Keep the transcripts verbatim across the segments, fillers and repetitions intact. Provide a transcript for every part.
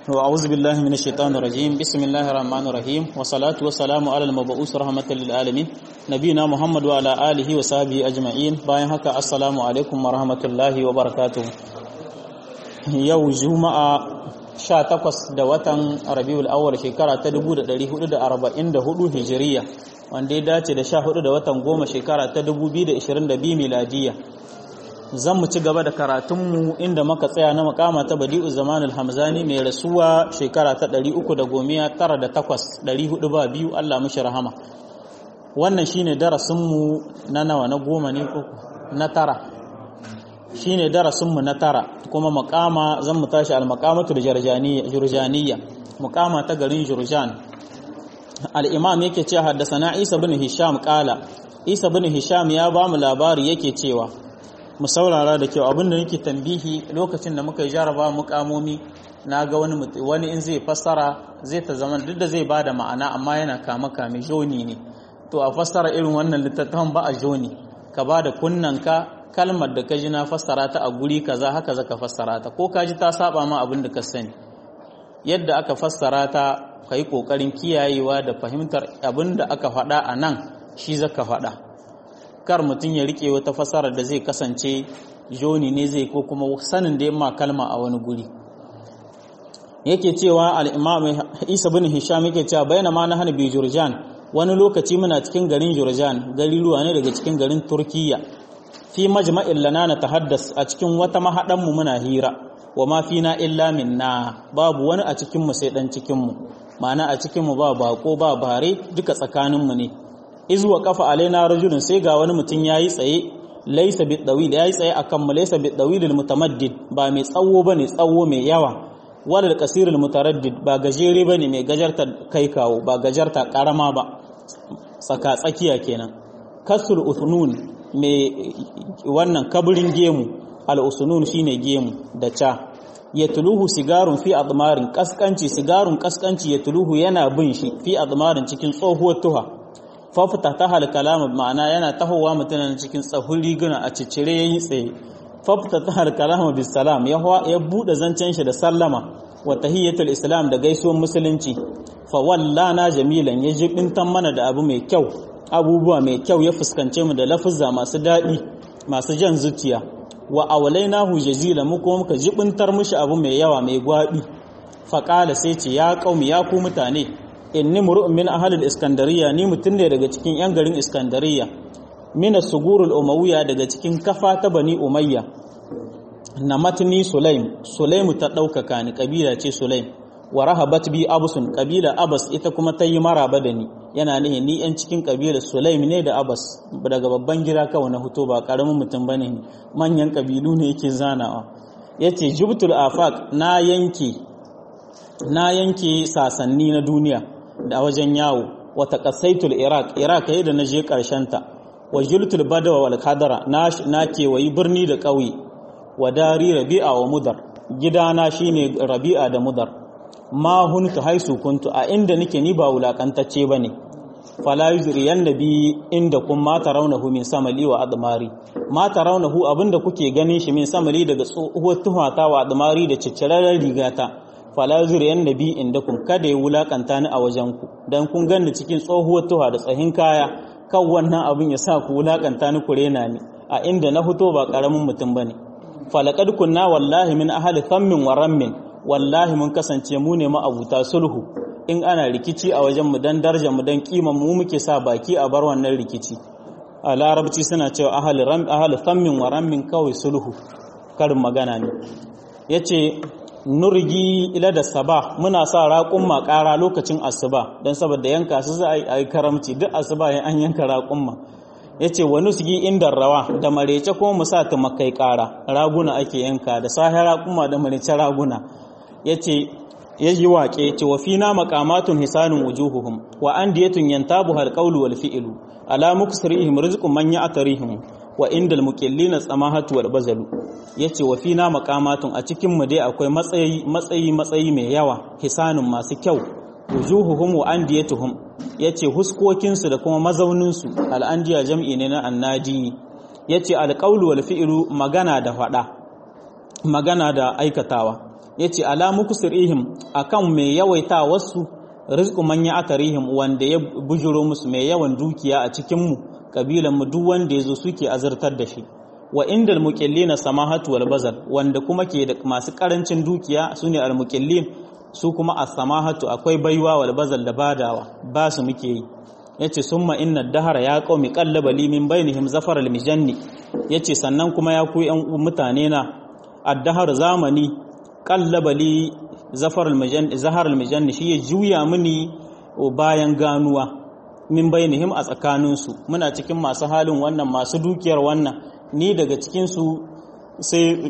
وأعوذ بالله من الشيطان الرجيم بسم الله الرحمن الرحيم والصلاة والسلام على المبعوث رحمة للعالمين نبينا محمد وعلى آله وصحبه أجمعين باين هكا السلام عليكم ورحمة الله وبركاته يوم جمعة sha takwas da watan Rabiul Awwal shekara ta dubu da ɗari hudu da arba'in da hudu Hijiriya wanda ya dace da sha hudu da watan goma shekara ta dubu biyu da ishirin da biyu miladiya. Zan mu ci gaba da karatunmu inda muka tsaya na makama ta Badi'u Zamanul Hamzani mai rasuwa shekara ta ɗari uku da gomiya tara da takwas ɗari hudu ba biyu Allah mishi rahama. Wannan shine darasinmu na nawa na goma ne ko na tara. shine darasinmu na tara kuma makama zan mu tashi al-maqamatul jurjaniyya makama ta garin Jurjan. al-imam yake cewa haddathana Isa ibn Hisham qala Isa ibn Hisham ya ba mu labari yake cewa mu saurara da kyau abinda nake tambihi lokacin da muka yi jaraba mukamomi naga wani wani in zai fassara zai ta zaman duk da zai bada ma'ana amma yana kama kame joni ne to a fassara irin wannan littattafan ba a joni ka bada kunnanka kalmar da ka ji na fassara ta a guri kaza haka zaka fassara ta ko ka ji ta saba ma abin da ka sani yadda aka fassara ta kai kokarin kiyayewa da fahimtar abin da aka faɗa a nan shi zaka faɗa kar mutum ya rike wata fassara da zai kasance joni ne zai ko kuma sanin da yamma kalma a wani guri yake cewa al-imam Isa bin Hisham yake cewa bayana ma na hanabi Jurjan wani lokaci muna cikin garin Jurjan gari ruwa ne daga cikin garin Turkiya fi majma'in lana na tahaddas a cikin wata mahadan mu muna hira wa ma fina illa minna babu wani a cikin mu sai dan cikin mu ma'ana a cikin mu ba bako ba bare duka tsakanin mu ne izwa qafa alaina rajulun sai ga wani mutun yayi tsaye laysa bidawil yayi tsaye akan mu laysa bidawilil mutamaddid ba mai tsawo bane tsawo mai yawa walal qasirul mutaraddid ba gajere bane mai gajarta kai kawo ba gajarta karama ba tsaka tsakiya kenan kasul uthnun mai wannan kaburin gemu al'usunun shine gemu da ca ya tuluhu sigarun fi admarin kaskanci sigarun kaskanci ya tuluhu yana bin shi fi admarin cikin tsohuwar tuha fafta ta hal kalama ma'ana yana tahowa mutanen cikin tsahun riguna a ciccire yayi tsaye fafta ta hal kalama bis salam ya ya bude zancen shi da sallama wa tahiyatul islam da gaisuwar musulunci fa wallana jamilan ya jibintan mana da abu mai kyau abubuwa mai kyau ya fuskance mu da lafuzza masu daɗi masu jan zuciya wa awlainahu jazila mu kuma muka jibintar mushi abu mai yawa mai gwabi faqala sai ce ya qaumi ya ku mutane inni mur'un min ahli al-iskandariya ni mutun ne daga cikin yan garin iskandariya min as-sugurul umawiyya daga cikin kafa ta bani umayya namatni sulaim sulaimu ta daukaka ni kabila ce sulaim wa rahabat bi abusun kabila abas ita kuma ta yi maraba da ni yana nihin ni yan cikin kabilar sulaim ne da abas daga babban gida kawai na huto ba karamin mutum bane manyan kabilu ne yake zanawa yace jubtul afaq na yanke na yanke sasanni na duniya da wajen yawo wa taqassaitul iraq iraq yayin da naje karshen ta wa jultul badawa wal khadara na na kewayi birni da kauye wa dari rabi'a wa mudar gidana shine rabi'a da mudar ma huntu haisu kuntu a inda nake ni ba wulakantacce bane fala yuzriyan nabi inda kun ma tarawnahu min samali wa admari ma tarawnahu abinda kuke ganin shi min samali daga tsohuwar tuhata wa admari da cicciraren rigata fala yuzriyan nabi inda kun kada ya wulakanta ni a wajen ku dan kun ganni cikin tsohuwar tuha da tsahin kaya kan wannan abin ya sa ku wulakanta ni ku rena ni a inda na fito ba karamin mutum bane falaqad kunna wallahi min ahli thammin wa rammin wallahi mun kasance mu ne ma'abuta sulhu in ana rikici a wajen mu dan darajar mu dan kiman mu muke sa baki a bar wannan rikici a larabci suna cewa ahli ram ahli thammin wa rammin kawai sulhu karin magana ne yace nurgi ila da sabah muna sa raqum makara lokacin asuba dan saboda yanka su za a yi karamci duk asuba an yanka raqum yace wa nusgi inda rawa da marece kuma mu sa tumakai kara raguna ake yanka da sahara kuma da marece raguna yace yayi waƙe yace wa fina maqamatun hisanun wujuhuhum wa andiyatun yantabuha alqawlu wal fi'lu ala muksirihim rizqun man ya'tarihim wa indal muqillina samahatu wal bazalu yace wa fina maqamatun a cikin mu dai akwai matsayi matsayi matsayi mai yawa hisanun masu kyau wujuhuhum wa andiyatuhum yace huskokin su da kuma mazaunin su al-andiya jam'i ne na annadi yace alqawlu wal fi'lu magana da fada magana da aikatawa yace ala muksirihim akan mai yawaita wasu rizqu man ya'tarihim wanda ya bujuro musu mai yawan dukiya a cikin mu kabilan mu duk wanda yazo suke azurtar da shi wa indal muqillina samahatu wal bazal wanda kuma ke da masu karancin dukiya sune al muqillin su kuma as-samahatu akwai baiwa wal bazal da badawa ba su muke yi yace summa inna dahara ya qaumi qallaba li min bainihim zafar al mijanni yace sannan kuma ya ku yan mutane na ad-dahar zamani qallaba li zafar al mijanni zahar al mijanni shi ya juya mini bayan ganuwa min bainihim a tsakaninsu muna cikin masu halin wannan masu dukiyar wannan ni daga cikinsu sai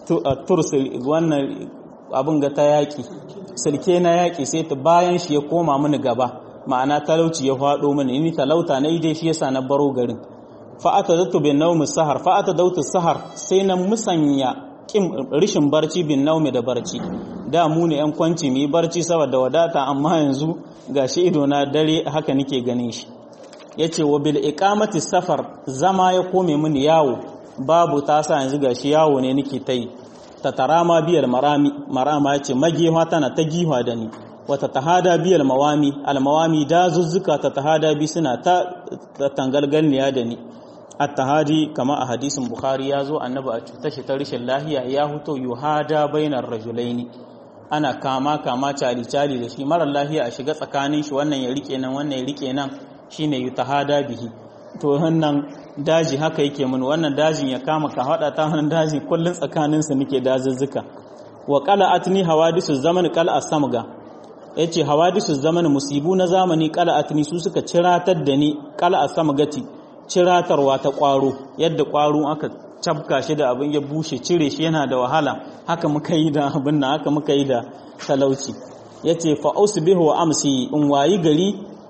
tursi wannan abin ga ta yaƙi silke na yaƙi sai ta bayan shi ya koma mini gaba ma'ana talauci ya faɗo mini ni talauta na dai shi yasa na baro garin fa'ata zattu bin naumi sahar fa'ata dautu sahar sai na musanya kim rishin barci bin naumi da barci da mu ne yan kwanci mu yi barci saboda wadata amma yanzu gashi ido na dare haka nake ganin shi yace wa bil iqamati safar zama ya kome mini yawo babu ta sa yanzu gashi yawo ne nake tai ta tarama biyal marami marama yace magewa tana ta giwa da ni wata tahada biyal mawami al mawami da zuzzuka ta tahada bi suna ta tangalgalniya da ni at-tahadi kama a hadisin bukhari yazo annabi a cutar shi ta rishin lahiya ya huto yuhada bainar rajulaini ana kama kama cali cali da shi marar lahiya a shiga tsakanin shi wannan ya rike nan wannan ya rike nan shine yutahada bihi to wannan daji haka yake mun wannan dajin ya kama ka hada ta wannan daji kullun tsakanin su nake dazuzzuka wa qala'atni hawadisu zaman qal'a samga yace hawadisu zaman musibu na zamani qala'atni su suka ciratar da ni qal'a samgati ciratarwa ta kwaro yadda kwaro aka cabka shi da abin ya bushe cire shi yana da wahala haka muka yi da abin nan haka muka yi da talauci yace fa usbihu amsi in wayi gari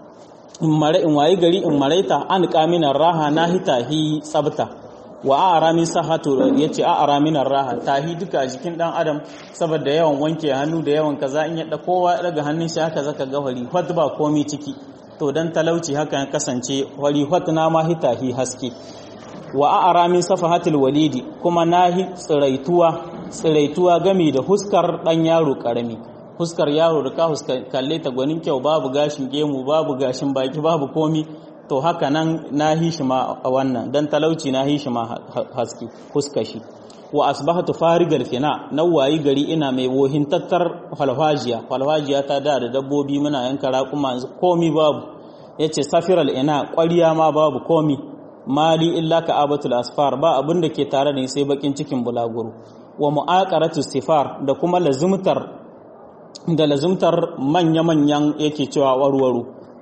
in mare in wayi gari in maraita an qaminar raha nahita hi tsabta wa aramin sahatu yace a aramin raha tahi duka jikin dan adam saboda yawan wanke hannu da yawan kaza in ya da kowa daga hannun shi haka zaka ga wali fat ba komai ciki to dan talauci haka ya kasance wali fat na ma hitahi haske wa aramin safahatul walidi kuma nahi tsiraituwa tsiraituwa gami da huskar dan yaro karami huskar yaro da ka huskar kalle ta gwanin kyau babu gashin gemu babu gashin baki babu komi to haka nan nahi shi ma wannan dan talauci nahi shi ma haske huskar shi wa asbahatu farigal fina nawayi gari ina mai wohin tattar falfajiya falfajiya ta da da dabbobi muna yanka raƙuma komi babu yace safiral ina ƙwariya ma babu komi mali illa ka'abatul asfar ba abin da ke tare da sai bakin cikin bulaguro wa mu'aqaratu sifar da kuma lazumtar da lazumtar manya-manyan yake cewa warwaro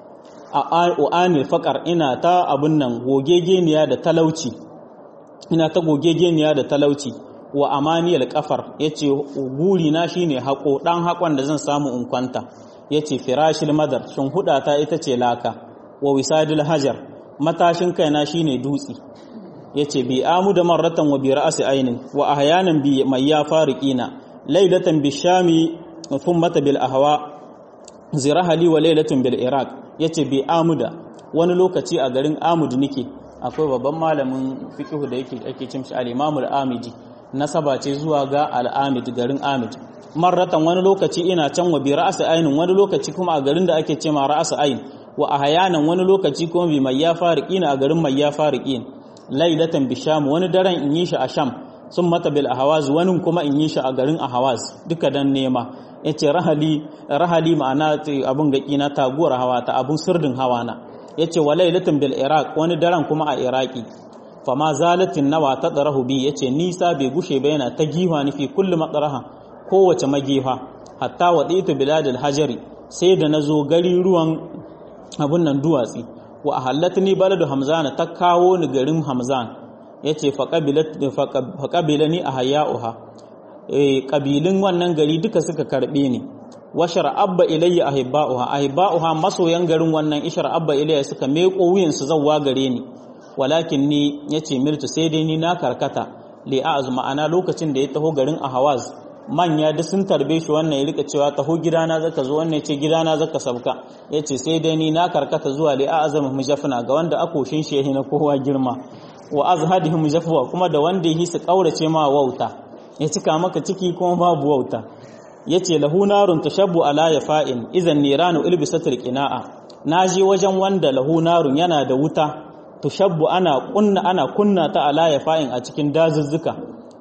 a anil faqar ina ta abun nan gogegeniya da talauci ina ta gogegeniya da talauci wa amaniyal qafar yace guri na shine hako dan hakon da zan samu in kwanta yace firashil madar shin hudata ita ce laka wa wisadil hajar matashin kaina shine dutsi yace bi amu da marratan wa bi ra'si ainin wa ahyanan bi mai ya fariqina laylatan bi shami thumma bil ahwa zirahali wa laylatun bil iraq yace bi amuda wani lokaci a garin amud nike akwai babban malamin fiqh da yake ake cin shi al-imam al-amidi nasaba ce zuwa ga al-amid garin amid marratan wani lokaci ina can wa bi ra'si ainin wani lokaci kuma a garin da ake cewa ra'si ain wa ahyanan wani lokaci kuma bi mai ya fariqina a garin mai ya fariqin lailatan bi sham wani daren in yi shi a sham sun mata bil ahwaz wani kuma in yi shi a garin ahwaz duka dan nema yace rahali rahali ma'ana abun gaki na taguwar hawa ta abun sirdin hawa na yace wa lailatan bil iraq wani daren kuma a iraki fama zalatin nawa tadrahu bi yace nisa bai gushe ba yana ta giwa ni fi kulli matraha kowace magiha hatta waditu biladil hajari sai da nazo gari ruwan abun nan duwatsi wa ahallatni baladu hamzan ta kawo ni garin hamzan yace fa qabilat fa qabilani ahya'uha eh kabilin wannan gari duka suka karbe ni washar abba ilayya ahibba'uha ahibba'uha masoyan garin wannan ishar abba ilayya suka meko wuyan su zawwa gare ni walakin ni yace mirtu sai dai ni na karkata li a'zuma ana lokacin da ya taho garin ahwaz manya duk sun tarbe shi wannan ya rika cewa taho gidana zaka zo wannan yace gidana zaka sabka yace sai dai ni na karkata zuwa li a'zama mujafna ga wanda akoshin shehi na kowa girma wa azhadihim mujafwa kuma da wanda yi su kaurace ma wauta ya cika maka ciki kuma babu wauta yace lahu narun tashabbu ala yafa'in idan niranu ilbisatul qina'a naji wajen wanda lahu narun yana da wuta tushabbu ana kunna ana kunna ta ala yafa'in a cikin dazuzzuka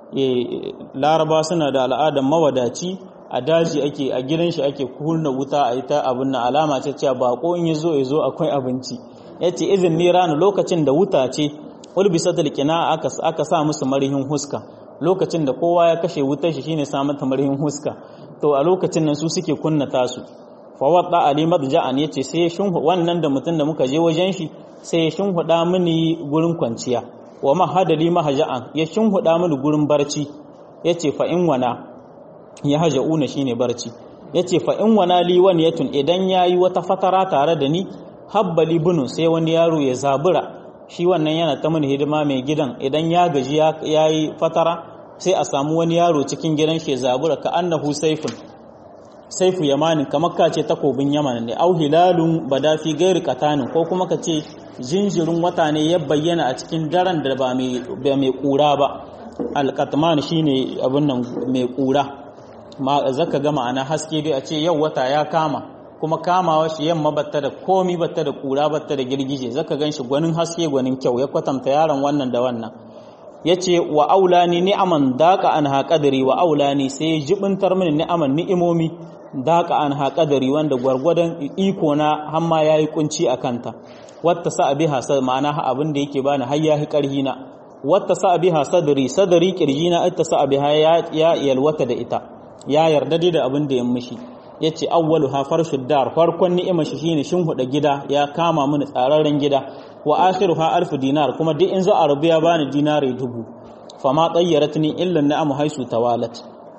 eh laraba suna da al'adan mawadaci a daji ake a gidan shi ake kunna wuta a ita abun na alama ce cewa bako in yazo yazo akwai abinci yace idan niranu lokacin da wuta ce ulbisatul qina'a aka aka sa musu marihin huska lokacin da kowa ya kashe wutar shi shine sa mata marihin huska to a lokacin nan su suke kunna tasu fa wadda ali madja'an yace sai shin wannan da mutun da muka je wajen shi sai shin huda mini gurin kwanciya wa mahadali mahja'an ya shin huda mini gurin barci yace fa in wana ya haja'una shine barci yace fa in wana li waniyatun idan yayi wata fatara tare da ni habbali bunun sai wani yaro ya zabura shi wannan yana ta mini hidima mai gidan idan ya gaji yayi fatara sai a samu wani yaro cikin gidan shi zabura ka annahu saifun saifu yamanin kamar ka ce takobin yaman ne au hilalun badafi gairi katanin ko kuma ka ce jinjirin wata ne ya bayyana a cikin daren da ba mai ba mai kura ba alqatman shine abin nan mai kura ma zaka ga ma'ana haske dai a ce yau wata ya kama kuma kamawa shi yamma batta da komi batta da kura batta da girgije zaka ganshi gwanin haske gwanin kyau ya kwatanta yaron wannan da wannan yace wa aulani ni'aman daqa an haqadari wa aulani sai jibintar mini ni'aman ni'imomi daqa an haqadari wanda gwargwadon iko na hamma yayi kunci akanta watta sa biha sa ma'ana abin da yake bani har yahi karhi na watta sa biha sadri sadri kirjina itta sa biha ya yalwata da ita ya yarda da abin da ya mishi yace awwalu ha farshud dar farkon ni'imar shi shine shin huda gida ya kama mini tsararren gida wa akhiruha alf dinar kuma duk in za a rubiya bani dinari dubu fama tayyaratni illa ni'am haisu tawalat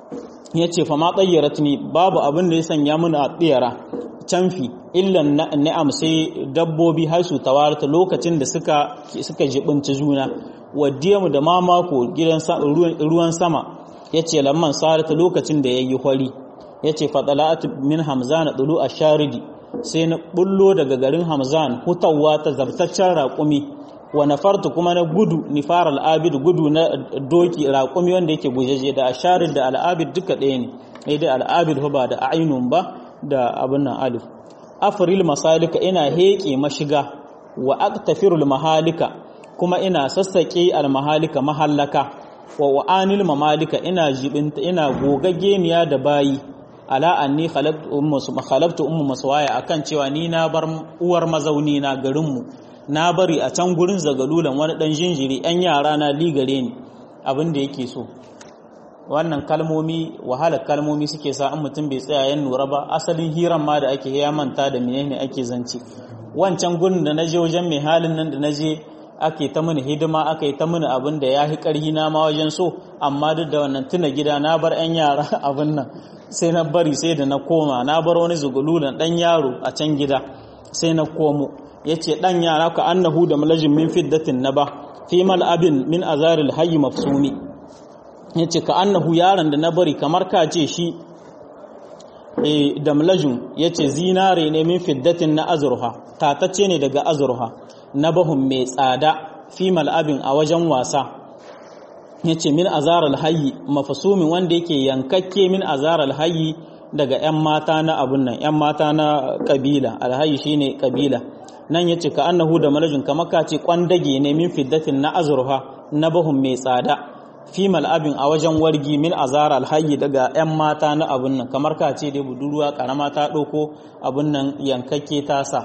yace fama tayyaratni babu abin da ya sanya mini a tsiyara canfi illa ni'am sai dabbobi haisu tawalat lokacin da suka suka jibinci juna wadiyamu da mamako gidan ruwan sama yace lamman sarata lokacin da yayi hori yace fadala'at min hamzan dulu asharidi sai na bullo daga garin hamzan hutawa ta zabtaccen raƙumi wa nafartu kuma na gudu nifar al'abid gudu na doki raƙumi wanda yake gujeje da asharid da al'abid duka ɗaya ne sai dai al'abid ba da ainun ba da abin nan alif afril masalika ina heƙe mashiga wa aktafirul mahalika kuma ina sassake al mahalika mahallaka wa wa'anil mamalika ina jibinta ina gogaggeniya da bayi ala anni khalaqtu ummu khalaqtu ummu maswaya akan cewa ni na bar uwar mazauni na garin mu na bari a can gurin zagalulan wani dan jinjiri ɗan yara na ligare ni abin da yake so wannan kalmomi wahala kalmomi suke sa an mutum bai tsaya yan nura ba asalin hiran ma da ake ya manta da menene ake zance wancan gurin da naje wajen mai halin nan da naje ake ta mini hidima aka yi ta mini abin da ya hi karhi na ma wajen so amma duk da wannan tuna gida na bar ɗan yara abin nan sai na bari sai da na koma na bar wani zugululan ɗan yaro a can gida sai na komo yace ɗan yara ka annahu da malajin min fiddatin naba fi mal'abin min azaril hayy mafsumi yace ka annahu yaron da na bari kamar ka ce shi eh da malajin yace zinare ne min fiddatin na azurha tatacce ne daga azurha nabahum mai tsada fi mal'abin a wajen wasa yace min azaral hayy mafsumin wanda yake yankakke min azaral hayy daga ƴan mata na abun nan ƴan mata na kabila alhayy shine kabila nan yace ka annahu da malajin kamar ka ce kwandage ne min fiddatin na azurha nabahum mai tsada fi mal'abin a wajen wargi min azaral hayy daga ƴan mata na abun nan kamar ka ce dai budurwa karama ta dauko abun nan yankakke ta sa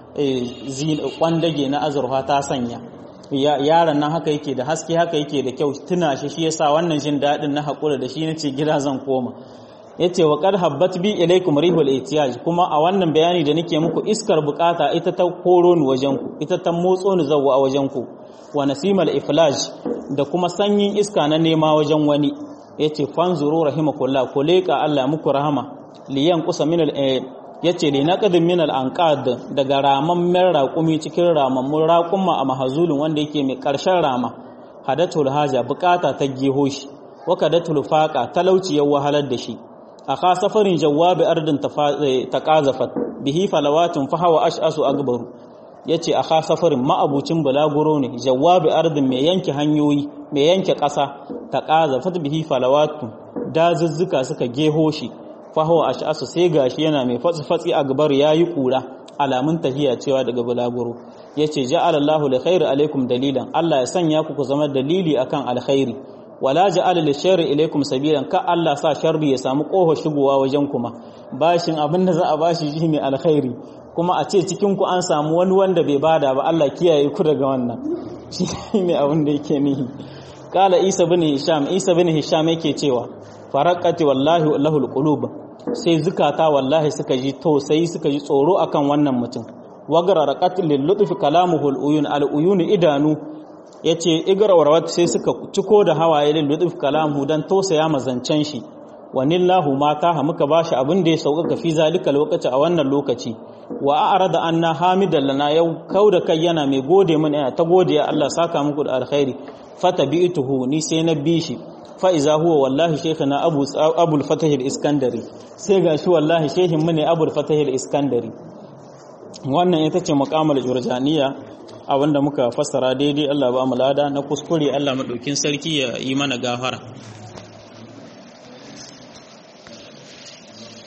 kwandage na azurfa ta sanya yaron nan haka yake da haske haka yake da kyau tuna shi shi yasa wannan jin dadin na hakura da shi nace gida zan koma yace wa qad habbat bi ilaykum rihul ihtiyaj kuma a wannan bayani da nake muku iskar bukata ita ta koro ni wajen ku ita ta motso ni zawwa a wajen ku wa nasimal iflaj da kuma sanyin iska na nema wajen wani yace fanzuru rahimakullah ku leka Allah muku rahama liyan qusa min al yace li naqdin min al anqad daga ramammen raƙumi cikin ramammun raƙumma a mahazulun wanda yake mai ƙarshen rama hadatul haja bukata ta geho shi wa kadatul faqa talauci ya wahalar da shi aka safarin jawabi ardin taqazafat bihi falawatun fa hawa ash'asu akbaru yace aka safarin ma'abucin balaguro ne jawabi ardin mai yanke hanyoyi mai yanke ƙasa taqazafat bihi falawatun dazuzzuka suka geho shi fahuwa ash'asu sai gashi yana mai fatsi-fatsi a gabar yayi kura alamun tahiya cewa daga bulaguro yace ja'alallahu li khairi alaikum dalilan Allah ya sanya ku ku zama dalili akan alkhairi wala ja'ala li sharri ilaikum sabilan ka Allah sa sharri ya samu koho shigowa wajen kuma bashin abin da za a bashi shine alkhairi kuma a ce cikin ku an samu wani wanda bai bada ba Allah kiyaye ku daga wannan shine abin da yake nihi kala Isa bin Hisham Isa bin Hisham yake cewa faraqati wallahi lahul qulub sai zukata wallahi suka ji tausayi suka ji tsoro akan wannan mutum wagararaqat lil lutfi kalamuhu al uyun al uyun idanu yace igrawar sai suka ciko da hawaye lil lutfi kalamuhu dan tausaya mazancen shi wanillahu mata ha muka bashi abin da ya sauka fi zalika lokaci a wannan lokaci wa a'rada anna hamidan lana yau kauda kai yana mai gode mana ta gode ya Allah saka muku da alkhairi fatabi'tuhu ni sai na bi shi fa iza huwa wallahi shaykhana abu abul fatah al-iskandari sai gashi wallahi shehin mu ne abul fatah al-iskandari wannan ita ce maqamul jurjaniya abinda muka fassara daidai Allah ba mu lada na kuskure Allah madaukin sarki ya yi mana gafara